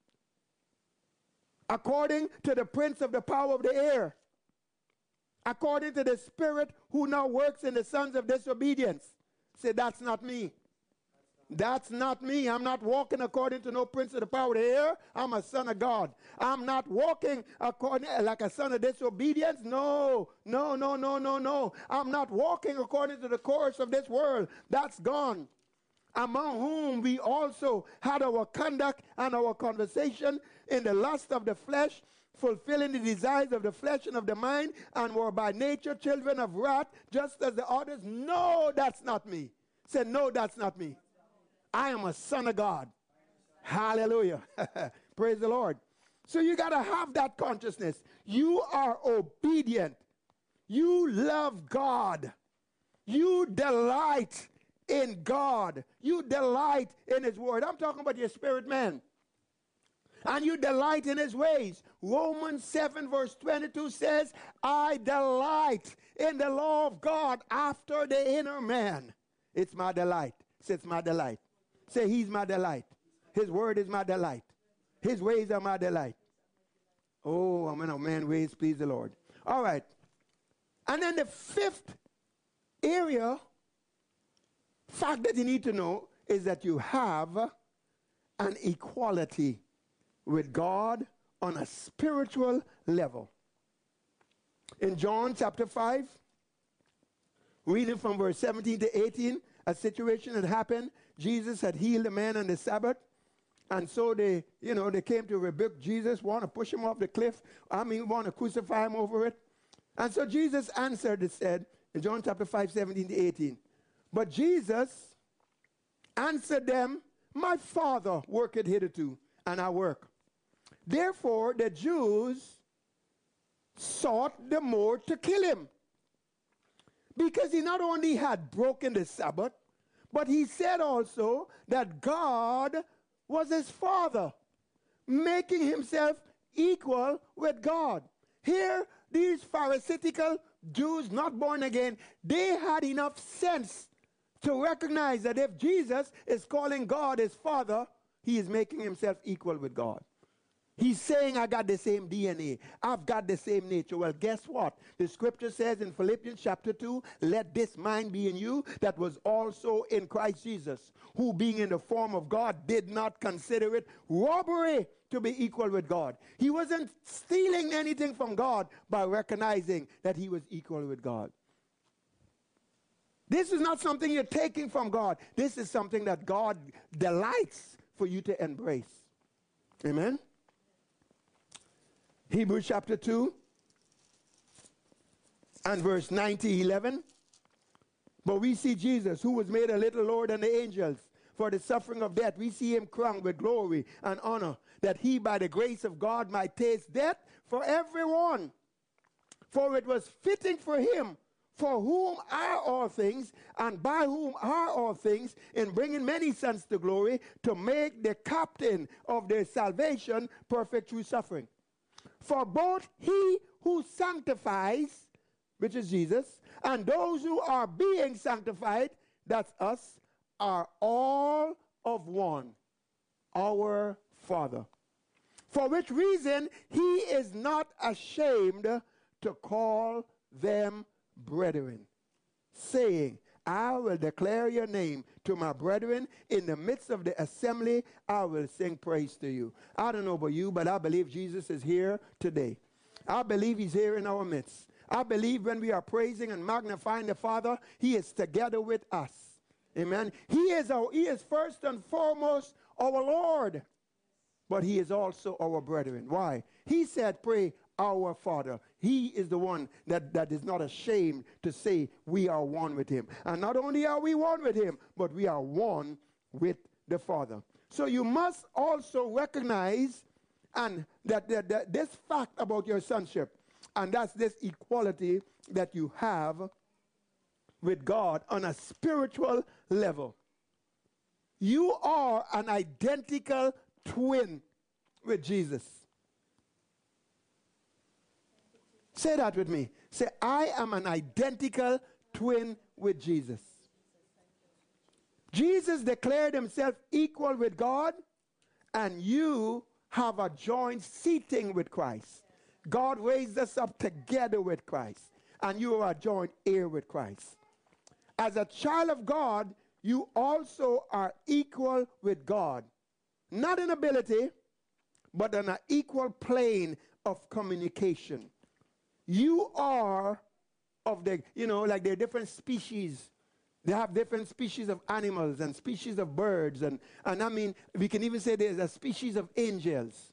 according to the prince of the power of the air, according to the spirit who now works in the sons of disobedience." Say, that's not me. That's not me. I'm not walking according to no prince of the power of the air. I'm a son of God. I'm not walking according like a son of disobedience. No, no, no, no, no, no. I'm not walking according to the course of this world. That's gone. Among whom we also had our conduct and our conversation in the lust of the flesh, fulfilling the desires of the flesh and of the mind, and were by nature children of wrath, just as the others. No, that's not me. Say, no, that's not me. I am a son of God. Hallelujah. Praise the Lord. So you got to have that consciousness. You are obedient. You love God. You delight in God. You delight in his word. I'm talking about your spirit man. And you delight in his ways. Romans seven verse twenty-two says, "I delight in the law of God after the inner man." It's my delight. Say, it's my delight. Say, he's my delight. His word is my delight. His ways are my delight. Oh, I'm in a man ways, please the Lord. All right. And then the fifth area, fact that you need to know, is that you have an equality with God on a spiritual level. In John chapter five, reading from verse seventeen to eighteen, a situation had happened. Jesus had healed a man on the Sabbath. And so they, you know, they came to rebuke Jesus, want to push him off the cliff. I mean, want to crucify him over it. And so Jesus answered and said, in John chapter five, seventeen to eighteen, "But Jesus answered them, My Father worketh hitherto, and I work. Therefore the Jews sought the more to kill him, because he not only had broken the Sabbath, but he said also that God was his Father, making himself equal with God." Here, these Pharisaical Jews, not born again, they had enough sense to recognize that if Jesus is calling God his Father, he is making himself equal with God. He's saying, I got the same D N A. I've got the same nature. Well, guess what? The scripture says in Philippians chapter two, let this mind be in you that was also in Christ Jesus, who being in the form of God did not consider it robbery to be equal with God. He wasn't stealing anything from God by recognizing that he was equal with God. This is not something you're taking from God. This is something that God delights for you to embrace. Amen? Hebrews chapter two and verse nine to eleven. But we see Jesus, who was made a little lower than the angels for the suffering of death. We see him crowned with glory and honor, that he by the grace of God might taste death for everyone. For it was fitting for him, for whom are all things, and by whom are all things, in bringing many sons to glory, to make the captain of their salvation perfect through suffering. For both he who sanctifies, which is Jesus, and those who are being sanctified, that's us, are all of one, our Father. For which reason he is not ashamed to call them brethren, saying, I will declare your name to my brethren. In the midst of the assembly, I will sing praise to you. I don't know about you, but I believe Jesus is here today. I believe he's here in our midst. I believe when we are praising and magnifying the Father, he is together with us. Amen. He is, our, he is first and foremost our Lord, but he is also our brethren. Why? He said, pray our Father. He is the one that, that is not ashamed to say we are one with him. And not only are we one with him, but we are one with the Father. So you must also recognize and that, that, that this fact about your sonship, and that's this equality that you have with God on a spiritual level. You are an identical twin with Jesus. Say that with me. Say, I am an identical twin with Jesus. Jesus declared himself equal with God, and you have a joint seating with Christ. God raised us up together with Christ, and you are a joint heir with Christ. As a child of God, you also are equal with God. Not in ability, but on an equal plane of communication. You are of the, you know, like there are different species. They have different species of animals and species of birds. And, and I mean, we can even say there's a species of angels.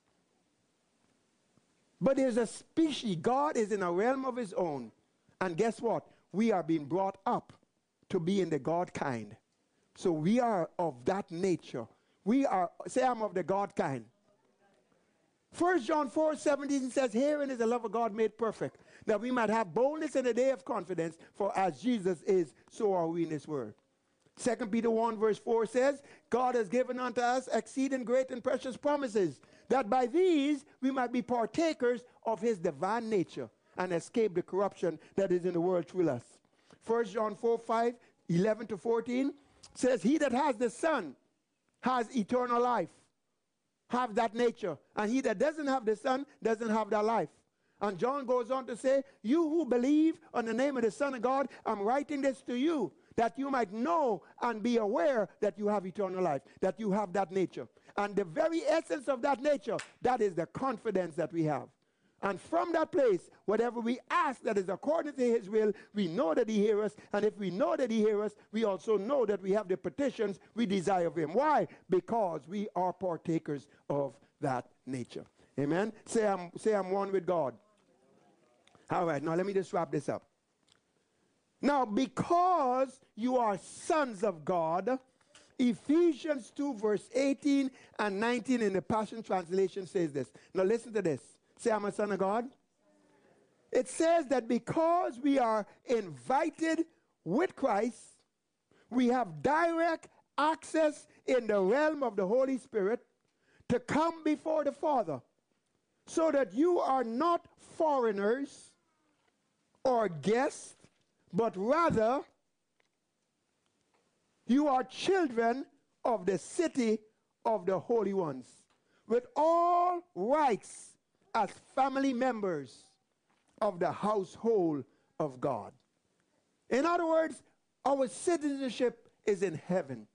But there's a species. God is in a realm of his own. And guess what? We are being brought up to be in the God kind. So we are of that nature. We are, say I'm of the God kind. First John four seventeen says, herein is the love of God made perfect, that we might have boldness in the day of confidence, for as Jesus is, so are we in this world. Second Peter one verse four says, God has given unto us exceeding great and precious promises, that by these we might be partakers of his divine nature and escape the corruption that is in the world through us. First John four, five, eleven to fourteen says, he that has the Son has eternal life, have that nature. And he that doesn't have the Son doesn't have that life. And John goes on to say, you who believe on the name of the Son of God, I'm writing this to you, that you might know and be aware that you have eternal life, that you have that nature. And the very essence of that nature, that is the confidence that we have. And from that place, whatever we ask that is according to his will, we know that he hears us. And if we know that he hears us, we also know that we have the petitions we desire of him. Why? Because we are partakers of that nature. Amen? Say I'm, say I'm one with God. All right, now let me just wrap this up. Now, because you are sons of God, Ephesians two verse eighteen and nineteen in the Passion Translation says this. Now listen to this. Say, I'm a son of God. It says that because we are invited with Christ, we have direct access in the realm of the Holy Spirit to come before the Father, so that you are not foreigners or guests, but rather you are children of the city of the holy ones, with all rights as family members of the household of God. In other words, our citizenship is in heaven.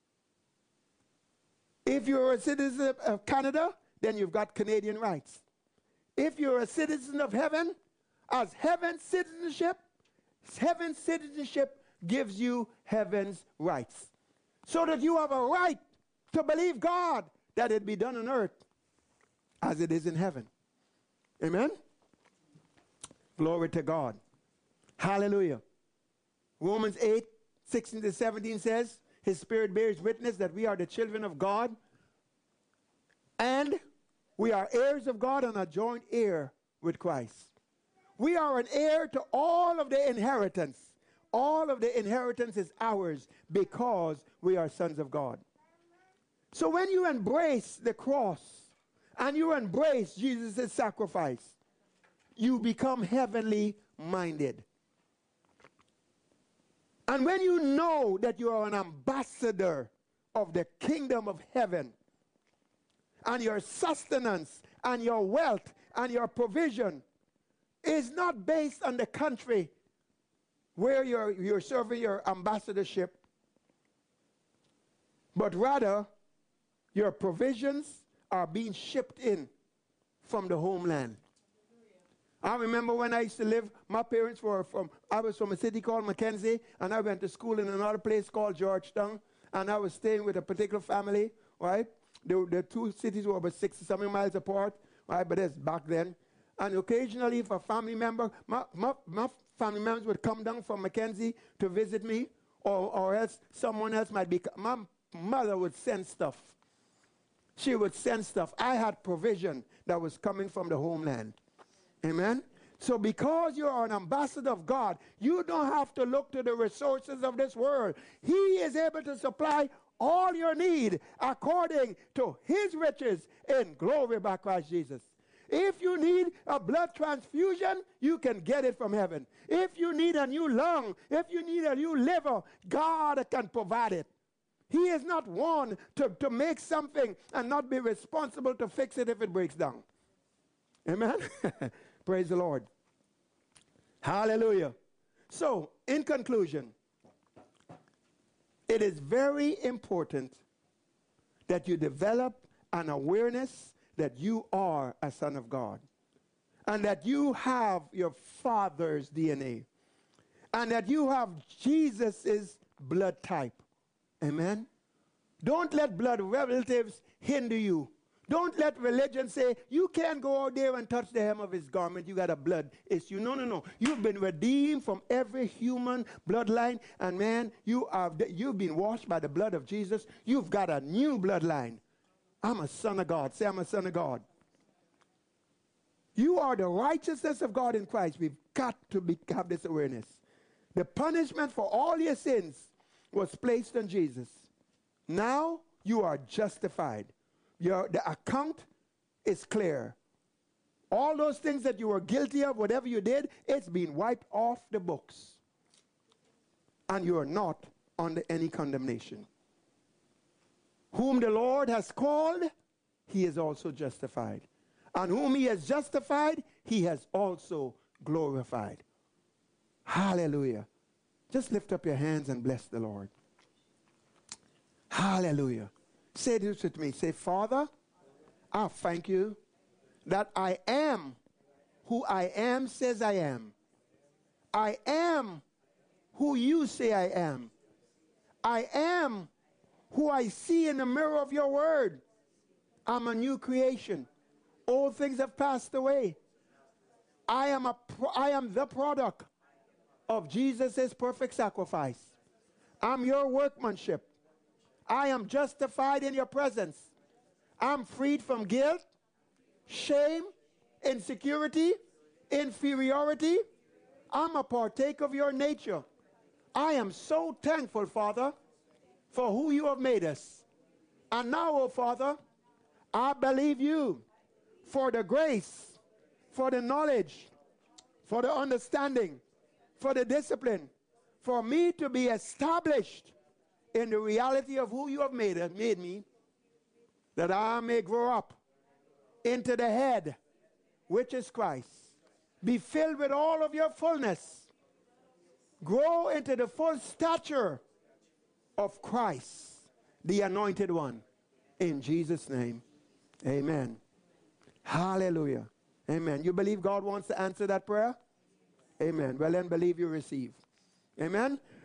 If you're a citizen of Canada, then you've got Canadian rights. If you're a citizen of heaven, as heaven's citizenship, heaven's citizenship gives you heaven's rights. So that you have a right to believe God that it be done on earth as it is in heaven. Amen? Glory to God. Hallelujah. Romans eight, sixteen to seventeen says, His Spirit bears witness that we are the children of God, and we are heirs of God and a joint heir with Christ. We are an heir to all of the inheritance. All of the inheritance is ours because we are sons of God. So when you embrace the cross and you embrace Jesus' sacrifice, you become heavenly minded. And when you know that you are an ambassador of the kingdom of heaven, and your sustenance and your wealth and your provision is not based on the country where you're, you're serving your ambassadorship, but rather your provisions are being shipped in from the homeland. I remember when I used to live, my parents were from, I was from a city called Mackenzie, and I went to school in another place called Georgetown, and I was staying with a particular family, right? The, the two cities were about sixty something miles apart, right? But that's back then. And occasionally, if a family member, my, my, my family members would come down from Mackenzie to visit me, or, or else someone else might be, my mother would send stuff. She would send stuff. I had provision that was coming from the homeland. Amen? So because you are an ambassador of God, you don't have to look to the resources of this world. He is able to supply all your need according to His riches in glory by Christ Jesus. If you need a blood transfusion, you can get it from heaven. If you need a new lung, if you need a new liver, God can provide it. He is not one to, to make something and not be responsible to fix it if it breaks down. Amen? Praise the Lord. Hallelujah. So, in conclusion, it is very important that you develop an awareness that you are a son of God and that you have your father's D N A and that you have Jesus' blood type. Amen? Don't let blood relatives hinder you. Don't let religion say, you can't go out there and touch the hem of his garment. You got a blood issue. No, no, no. You've been redeemed from every human bloodline. And man, you are, you've been washed by the blood of Jesus. You've got a new bloodline. I'm a son of God. Say, I'm a son of God. You are the righteousness of God in Christ. We've got to be, have this awareness. The punishment for all your sins was placed on Jesus. Now you are justified. Your, the account is clear. All those things that you were guilty of, whatever you did, it's been wiped off the books. And you are not under any condemnation. Whom the Lord has called, He is also justified. And whom He has justified, He has also glorified. Hallelujah. Just lift up your hands and bless the Lord. Hallelujah. Say this with me. Say, Father, I thank you that I am who I am says I am. I am who you say I am. I am who I see in the mirror of your word. I'm a new creation. Old things have passed away. I am, a pro- I am the product of Jesus' perfect sacrifice. I'm your workmanship. I am justified in your presence. I'm freed from guilt, shame, insecurity, inferiority. I'm a partaker of your nature. I am so thankful, Father, for who you have made us. And now, oh Father, I believe you for the grace, for the knowledge, for the understanding, for the discipline, for me to be established in the reality of who you have made, made me, that I may grow up into the head, which is Christ. Be filled with all of your fullness. Grow into the full stature of Christ, the anointed one. In Jesus' name, amen. Hallelujah. Amen. You believe God wants to answer that prayer? Amen. Well, then believe you receive. Amen.